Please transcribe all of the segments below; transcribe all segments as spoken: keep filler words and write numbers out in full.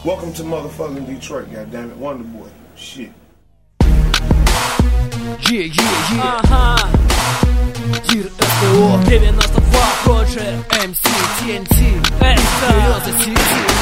Welcome to motherfucking Detroit, goddammit. Wonder Boy. Shit. Yeah, yeah, yeah. Ага. Дир эс тэ о девяносто два Project эм си ти эн ти. Береза Сити.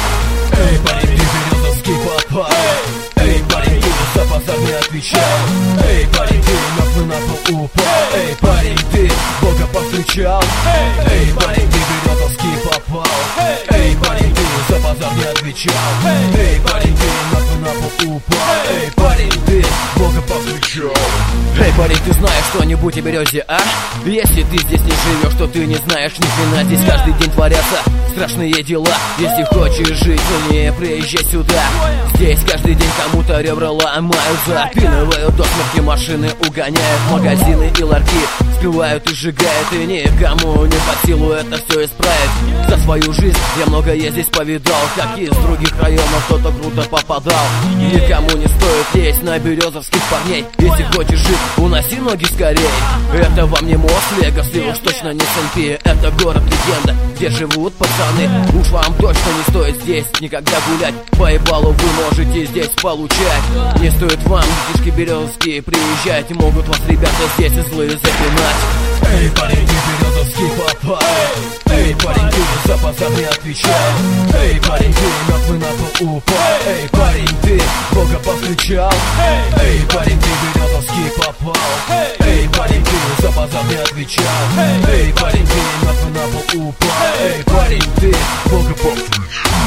Эй, парень, ты березовский папа. Эй, парень, ты за базар не отвечал. Эй, парень, ты мертвый на пол упал. Эй, парень, ты Бога повстречал. Эй, парень, ты березовский попал. Эй, парень, ты за базар не отвечал. Эй, парень, ты мертвый на пол упал. Эй, парень, ты Бога повстречал. Эй, парень, ты знаешь что-нибудь о березе, а? Если ты здесь не живешь, то ты не знаешь ни хрена. Здесь каждый день творятся страшные дела. Если хочешь жить, то не приезжай сюда. Здесь каждый день кому-то ребра ломают, запинывают до смерти машины, угоняют магазины и ларьки, скрывают и сжигают, и никому не под силу это все исправить. За свою жизнь я многое здесь повидал, как из других районов кто-то круто попадал. Никому не стоит лезть на березовских парней. Если хочешь жить, уноси ноги скорей. Это вам не Мост-Вегас, и уж точно не Сэн-Пи. Это город-легенда, где живут пацаны. Уж вам точно не стоит здесь никогда гулять. Поебалу вы можете здесь получать. Не стоит вам, детишки березовские, приезжать. Могут вас ребята здесь и злые запинать. Эй, парень, ты березовский папа. Эй, парень, ты за базар не отвечал. Эй, парень, ты мертвый на пол упал. Эй, парень, ты Бога повстречал. Эй, парень, ты березовский попал. Эй, парень, ты за базар не отвечал. Эй, парень, ты мертвый на пол упал. Эй, парень, ты Бога повстречал.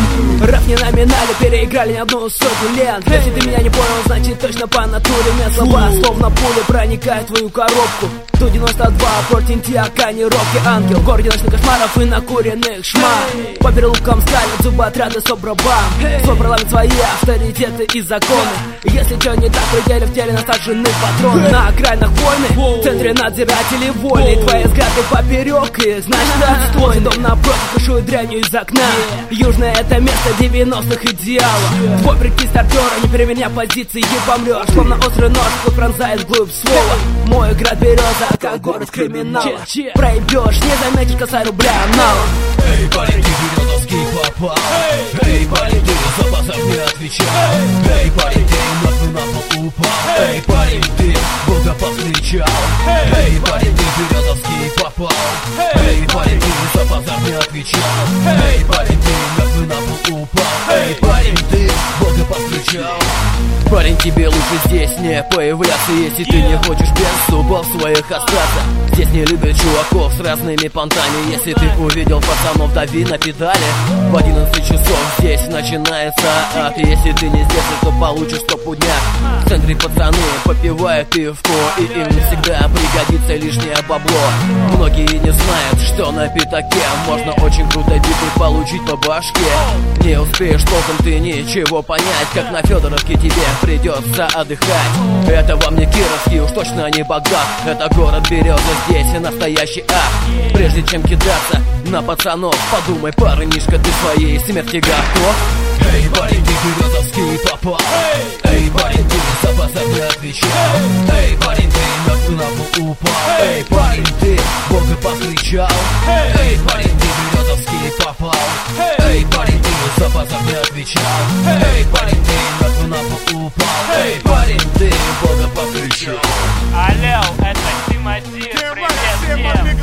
Рэп не номинали, переиграли не одну сотню лент. Если ты меня не понял, значит точно по натуре. Мне слова, словно пули, проникают в твою коробку. Ту девяносто два, против тренировки ангел. В городе ночных кошмаров и накуренных шмар. По переулкам скалят зубы отряды собробам. Свой парламент, свои авторитеты и законы. Если что не так, пределе в теле насажены патроны. На окраинах войны, в центре надзиратели воли. Твои взгляды поперек, и значит отстой. Дом напротив кушает дрянью из окна. Южное это место девяностых идеалов. Твой прикид стартера, не переменяй позиции, и помрешь. Словно острый нож, кто пронзает вглубь ствола. Мой град береза, как город криминала. Проебешь, не заметишь, косарь рубля аналог. Эй, парень, ты березовский попал. Эй, парень, ты за базар не отвечал. Эй, парень, ты мертвый на пол упал. Эй, парень, ты Бога повстречал. Эй, парень, ты березовский попал. Эй, парень, ты за базар не отвечал. Эй, парень, ты мертвый на пол упал. Эй, парень, ты Бога повстречал. Парень, тебе лучше здесь не появляться, если ты не хочешь без зубов своих остаться. Здесь не любят чуваков с разными понтами. Если ты увидел пацанов, дави на педали. В одиннадцать часов здесь начинается ад. Если ты не здесь, то получишь стопудняк. В центре пацаны попивают пивко, и им всегда пригодится лишнее бабло. Многие не знают, что на пятаке можно очень круто битый получить по башке. Не успеешь толком ты ничего понять, как на Федоровке тебе придется отдыхать. Это вам не Кировский, уж точно не Багдад. Это город Береза, здесь и настоящий ад. Прежде чем кидаться на пацанов, подумай, парнишка, ты своей смерти готов? Эй, парень, ты березовский попал. Эй, парень, ты за базар не отвечал. Эй, парень, ты мертвый на пол упал. Эй, парень, ты Бога повстречал. Эй, парень, ты березовский попал. Эй, парень, ты за базар не отвечал. Эй, парень, ты мертвый на пол упал. Эй, парень, ты Бога повстречал. Алло, это Тимати, привет всем.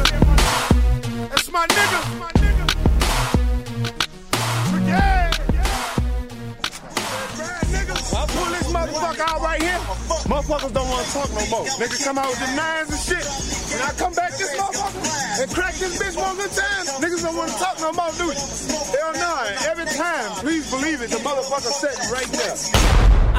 That's my nigga. My nigga. Yeah. Pull this motherfucker out right here. Motherfuckers don't want to talk no more. Niggas come out with the nines and shit. And I come back this motherfucker and crack this bitch one good time. Niggas don't want to talk no more, do you? Hell no. Every time, please believe it, the motherfucker sitting right there.